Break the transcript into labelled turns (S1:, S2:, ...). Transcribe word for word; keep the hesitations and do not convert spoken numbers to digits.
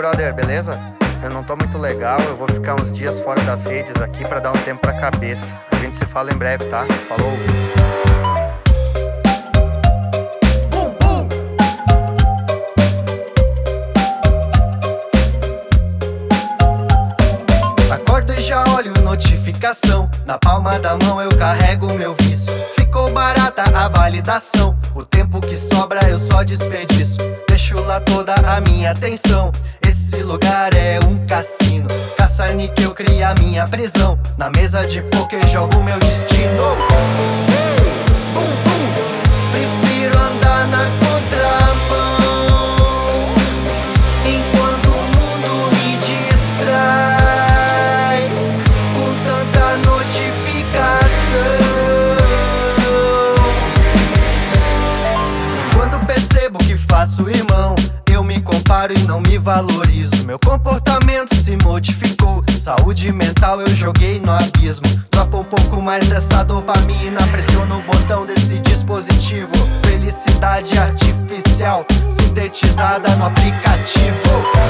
S1: brother, beleza? Eu não tô muito legal, eu vou ficar uns dias fora das redes aqui pra dar um tempo pra cabeça. A gente se fala em breve, tá? Falou!
S2: Acordo e já olho notificação. Na palma da mão eu carrego meu vício. Ficou barata a validação. O tempo que sobra eu só desperdiço. Deixo lá toda a minha atenção. Esse lugar é um cassino. Caça-níquel cria minha prisão. Na mesa de poker jogo meu destino. Bum, bum. Prefiro andar na contramão enquanto o mundo me distrai com tanta notificação. Quando percebo que faço, irmão, eu me comparo e não me valorizo. Meu comportamento se modificou. Saúde mental eu joguei no abismo. Dropa um pouco mais dessa dopamina. Pressiono o botão desse dispositivo. Felicidade artificial sintetizada no aplicativo.